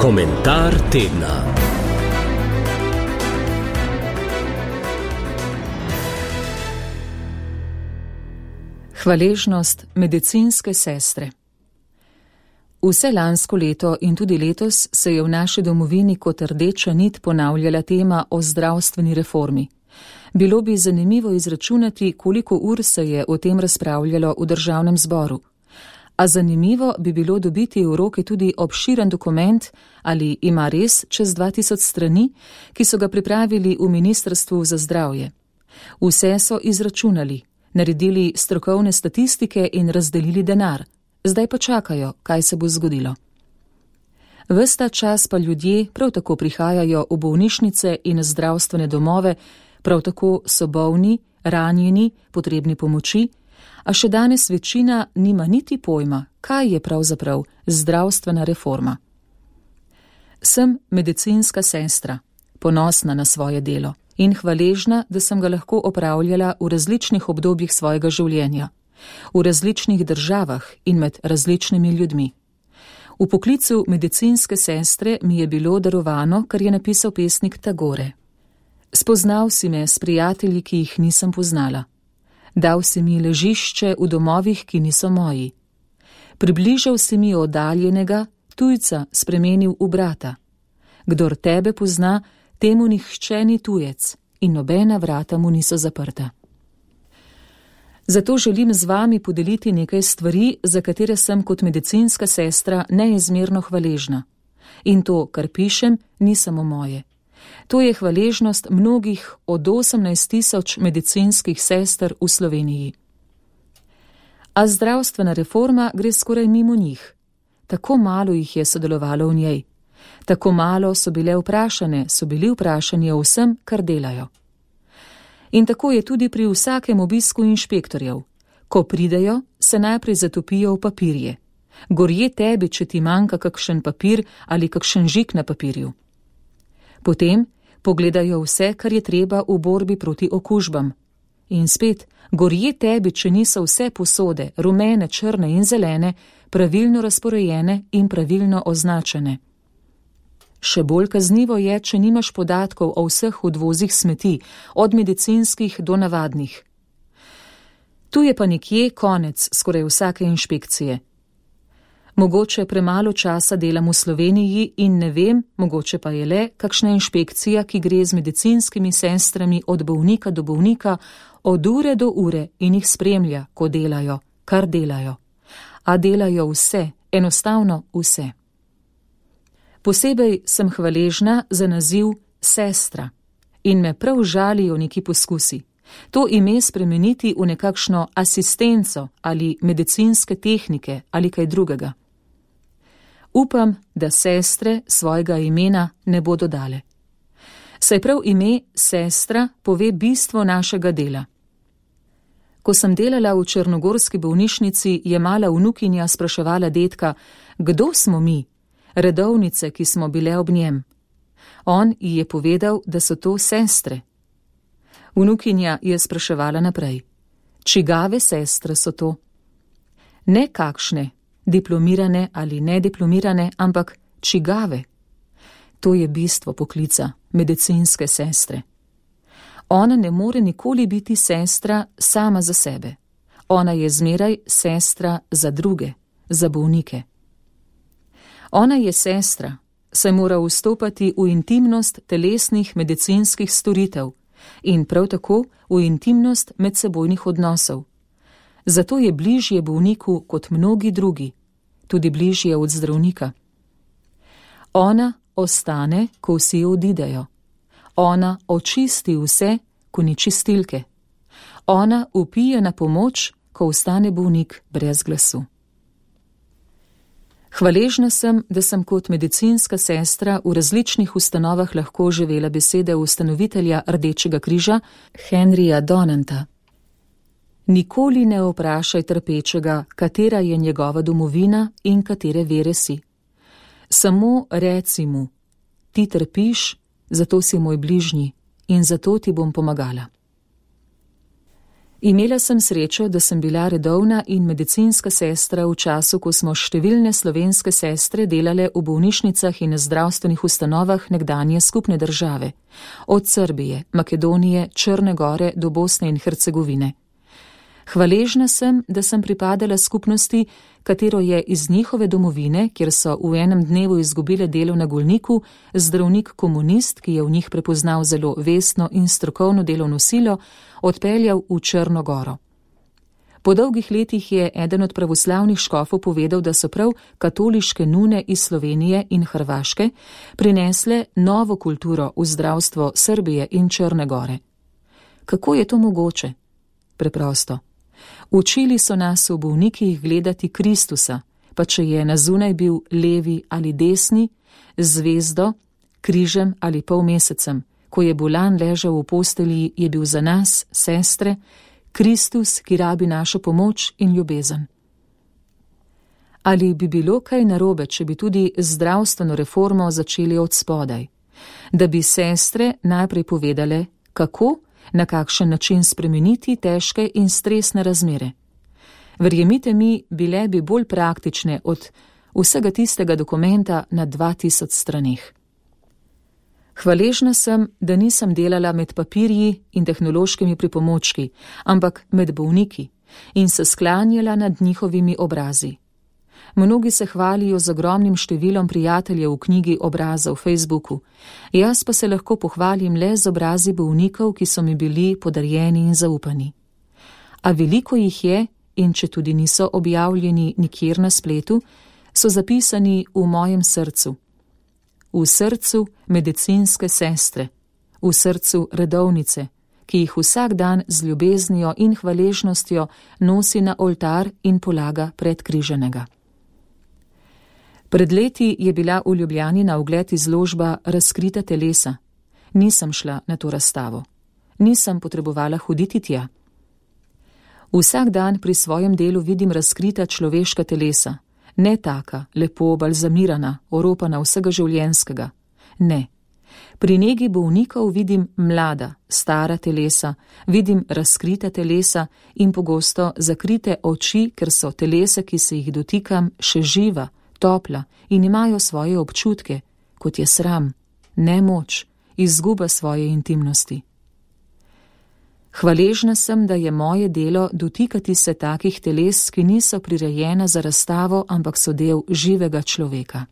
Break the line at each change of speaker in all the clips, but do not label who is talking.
Komentar tedna.
Hvaležnost medicinske sestre. Vse lansko leto in tudi letos se je v naši domovini kot rdeča nit ponavljala tema o zdravstveni reformi. Bilo bi zanimivo izračunati, koliko ur se je o tem razpravljalo v državnem zboru. A zanimivo bi bilo dobiti v roke tudi obširen dokument, ali ima res čez 2000 strani, ki so ga pripravili v Ministrstvu za zdravje. Vse so izračunali, naredili strokovne statistike in razdelili denar. Zdaj pa čakajo, kaj se bo zgodilo. Ves ta čas pa ljudje prav tako prihajajo v bolnišnice in zdravstvene domove, prav tako so bolni, ranjeni, potrebni pomoči, a še danes večina nima niti pojma, kaj je pravzaprav zdravstvena reforma. Sem medicinska sestra, ponosna na svoje delo in hvaležna, da sem ga lahko opravljala v različnih obdobjih svojega življenja, v različnih državah in med različnimi ljudmi. V poklicu medicinske sestre mi je bilo darovano, kar je napisal pesnik Tagore. Spoznal si me s prijatelji, ki jih nisem poznala. Dal si mi ležišče v domovih, ki niso moji. Približal si mi oddaljenega, tujca spremenil v brata. Kdor tebe pozna, temu nihče ni tujec in nobena vrata mu niso zaprta. Zato želim z vami podeliti nekaj stvari, za katere sem kot medicinska sestra neizmerno hvaležna. In to, kar pišem, ni samo moje. To je hvaležnost mnogih od 18 000 medicinskih sester v Sloveniji. A zdravstvena reforma gre skoraj mimo njih. Tako malo jih je sodelovalo v njej. Tako malo so bili vprašani o vsem, kar delajo. In tako je tudi pri vsakem obisku inšpektorjev. Ko pridejo, se najprej zatopijo v papirje. Gorje tebi, če ti manjka kakšen papir ali kakšen žig na papirju. Potem pogledajo vse, kar je treba v borbi proti okužbam. In spet, gorje tebi, če niso vse posode, rumene, črne in zelene, pravilno razporejene in pravilno označene. Še bolj kaznivo je, če nimaš podatkov o vseh odvozih smeti, od medicinskih do navadnih. Tu je pa nekje konec skoraj vsake inšpekcije. Mogoče premalo časa delam v Sloveniji in ne vem, mogoče pa je le kakšna inšpekcija, ki gre z medicinskimi sestrami od bolnika do bolnika, od ure do ure in jih spremlja, ko delajo, kar delajo. A delajo vse, enostavno vse. Posebej sem hvaležna za naziv sestra in me prav žalijo neki poskusi. To ime spremeniti v nekakšno asistenco ali medicinske tehnike ali kaj drugega. Upam, da sestre svojega imena ne bodo dale. Saj prav ime sestra pove bistvo našega dela. Ko sem delala v črnogorski bolnišnici, je mala vnukinja spraševala dedka, kdo smo mi, redovnice, ki smo bile ob njem. On ji je povedal, da so to sestre. Vnukinja je spraševala naprej, čigave sestre so to? Ne kakšne, diplomirane ali nediplomirane, ampak čigave. To je bistvo poklica medicinske sestre. Ona ne more nikoli biti sestra sama za sebe. Ona je zmeraj sestra za druge, za bolnike. Ona je sestra, saj mora vstopati v intimnost telesnih medicinskih storitev in prav tako v intimnost medsebojnih odnosov. Zato je bližje bolniku kot mnogi drugi, tudi bližje od zdravnika. Ona ostane, ko vsi odidejo. Ona očisti vse, ko ni čistilke. Ona vpije na pomoč, ko ostane bolnik brez glasu. Hvaležna sem, da sem kot medicinska sestra v različnih ustanovah lahko živela besede ustanovitelja Rdečega križa Henryja Donanta. Nikoli ne vprašaj trpečega, katera je njegova domovina in katere vere si. Samo reci mu, ti trpiš, zato si moj bližnji in zato ti bom pomagala. Imela sem srečo, da sem bila redovna in medicinska sestra v času, ko smo številne slovenske sestre delale v bolnišnicah in zdravstvenih ustanovah nekdanje skupne države, od Srbije, Makedonije, Črne Gore do Bosne in Hercegovine. Hvaležna sem, da sem pripadala skupnosti, katero je iz njihove domovine, kjer so v enem dnevu izgubile delo na Golniku, zdravnik komunist, ki je v njih prepoznal zelo vestno in strokovno delovno silo, odpeljal v Črno Goro. Po dolgih letih je eden od pravoslavnih škofov povedal, da so prav katoliške nune iz Slovenije in Hrvaške prinesle novo kulturo v zdravstvo Srbije in Črne Gore. Kako je to mogoče? Preprosto. Učili so nas v bolnikih gledati Kristusa, pa če je na zunaj bil levi ali desni, zvezdo, križem ali polmesecem. Ko je bolan ležal v postelji, je bil za nas, sestre, Kristus, ki rabi našo pomoč in ljubezen. Ali bi bilo kaj narobe, če bi tudi zdravstveno reformo začeli od spodaj? Da bi sestre najprej povedale, kako, na kakšen način spremeniti težke in stresne razmere. Verjemite mi, bile bi bolj praktične od vsega tistega dokumenta na 2000 straneh. Hvaležna sem, da nisem delala med papirji in tehnološkimi pripomočki, ampak med bolniki in se sklanjala nad njihovimi obrazi. Mnogi se hvalijo z ogromnim številom prijateljev v knjigi obraza v Facebooku, jaz pa se lahko pohvalim le z obrazi bolnikov, ki so mi bili podarjeni in zaupani. A veliko jih je, in če tudi niso objavljeni nikjer na spletu, so zapisani v mojem srcu. V srcu medicinske sestre, v srcu redovnice, ki jih vsak dan z ljubeznijo in hvaležnostjo nosi na oltar in polaga pred križenega. Pred leti je bila v Ljubljani na ogled izložba Razkrita telesa. Nisem šla na to razstavo. Nisem potrebovala hoditi tja. Vsak dan pri svojem delu vidim razkrita človeška telesa. Ne taka, lepo balzamirana, oropana vsega življenjskega. Ne. Pri negi bolnikov vidim mlada, stara telesa, vidim razkrita telesa in pogosto zakrite oči, ker so telesa, ki se jih dotikam, še živa, topla in imajo svoje občutke, kot je sram, nemoč, izguba svoje intimnosti. Hvaležna sem, da je moje delo dotikati se takih teles, ki niso prirejena za razstavo, ampak so del živega človeka.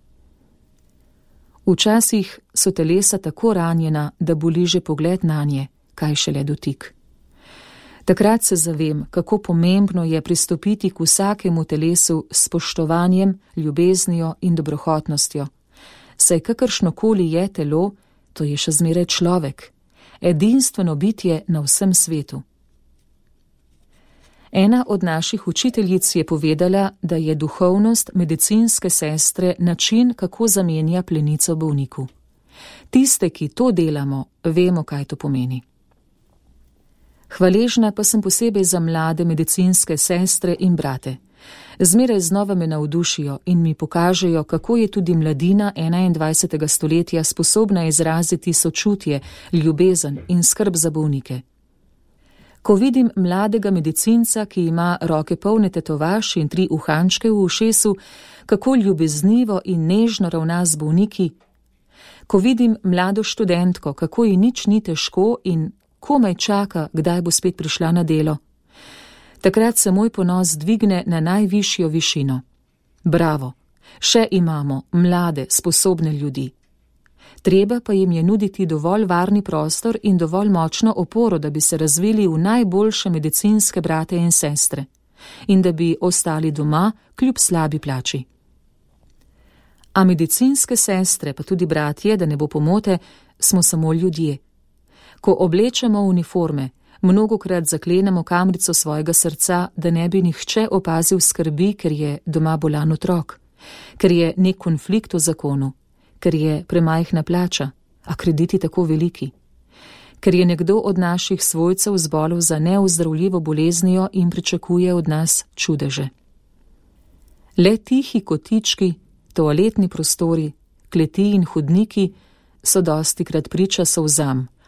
Včasih so telesa tako ranjena, da boli že pogled nanje, kaj šele dotik. Takrat se zavem, kako pomembno je pristopiti k vsakemu telesu s spoštovanjem, ljubeznijo in dobrohotnostjo. Saj kakršnokoli je telo, to je še zmeraj človek, edinstveno bitje na vsem svetu. Ena od naših učiteljic je povedala, da je duhovnost medicinske sestre način, kako zamenja plenico bolniku. Tiste, ki to delamo, vemo, kaj to pomeni. Hvaležna pa sem posebej za mlade medicinske sestre in brate. Zmeraj znova me navdušijo in mi pokažejo, kako je tudi mladina 21. stoletja sposobna izraziti sočutje, ljubezen in skrb za bolnike. Ko vidim mladega medicinca, ki ima roke polne tetovaž in 3 uhančke v ušesu, kako ljubeznivo in nežno ravna z bolniki. Ko vidim mlado študentko, kako ji nič ni težko in komaj čaka, kdaj bo spet prišla na delo. Takrat se moj ponos dvigne na najvišjo višino. Bravo, še imamo mlade, sposobne ljudi. Treba pa jim je nuditi dovolj varni prostor in dovolj močno oporo, da bi se razvili v najboljše medicinske brate in sestre in da bi ostali doma kljub slabi plači. A medicinske sestre, pa tudi bratje, da ne bo pomote, smo samo ljudje. Ko oblečemo uniforme, mnogokrat zaklenemo kamrico svojega srca, da ne bi nihče opazil skrbi, ker je doma bolan otrok, ker je nek konflikt v zakonu, ker je premajhna plača, a krediti tako veliki, ker je nekdo od naših svojcev zbolel za neozdravljivo boleznijo in pričakuje od nas čudeže. Le tihi kotički, toaletni prostori, kleti in hodniki so dostikrat priča solzam,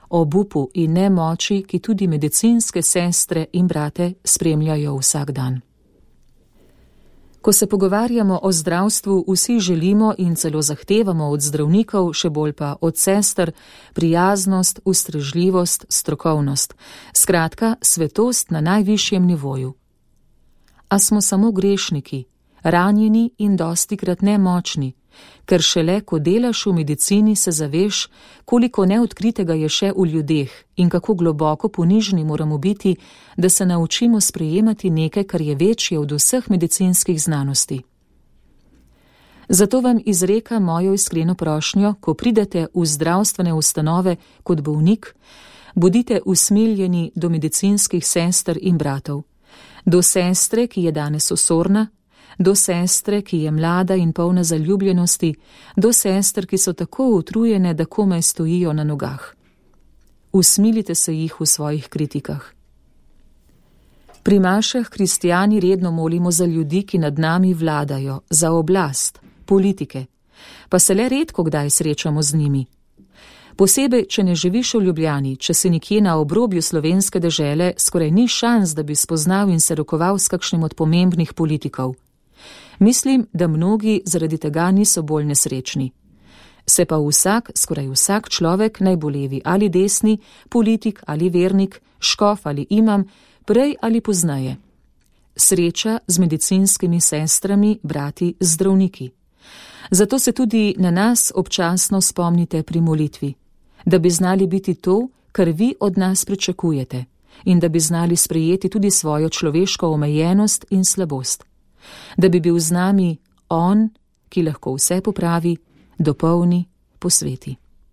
obupu in nemoči, ki tudi medicinske sestre in brate spremljajo vsak dan. Ko se pogovarjamo o zdravstvu, vsi želimo in celo zahtevamo od zdravnikov, še bolj pa od sester, prijaznost, ustrežljivost, strokovnost, skratka, svetost na najvišjem nivoju. A smo samo grešniki, ranjeni in dostikrat nemočni, ker šele, ko delaš v medicini, se zaveš, koliko neodkritega je še v ljudeh in kako globoko ponižni moramo biti, da se naučimo sprejemati nekaj, kar je večje od vseh medicinskih znanosti. Zato vam izrekam mojo iskreno prošnjo, ko pridete v zdravstvene ustanove kot bolnik, bodite usmiljeni do medicinskih sester in bratov, do sestre, ki je danes osorna, do sestre, ki je mlada in polna zaljubljenosti, do sester, ki so tako utrujene, da komaj stojijo na nogah. Usmilite se jih v svojih kritikah. Pri mašah kristijani redno molimo za ljudi, ki nad nami vladajo, za oblast, politike, pa se le redko kdaj srečamo z njimi. Posebej, če ne živiš v Ljubljani, če si nekje na obrobju slovenske dežele, skoraj ni šans, da bi spoznal in se rokoval s kakšnim od pomembnih politikov. Mislim, da mnogi zaradi tega niso bolj nesrečni. Se pa skoraj vsak človek, naj bo levi ali desni, politik ali vernik, škof ali imam, prej ali pozneje sreča z medicinskimi sestrami, brati, zdravniki. Zato se tudi na nas občasno spomnite pri molitvi, da bi znali biti to, kar vi od nas pričakujete, in da bi znali sprejeti tudi svojo človeško omejenost in slabost. Da bi bil z nami on, ki lahko vse popravi, dopolni, posveti.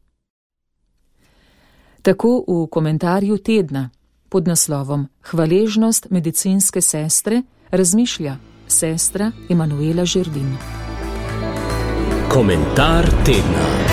Tako v komentarju tedna pod naslovom Hvaležnost medicinske sestre razmišlja sestra Emanuela Žerdin.
Komentar tedna.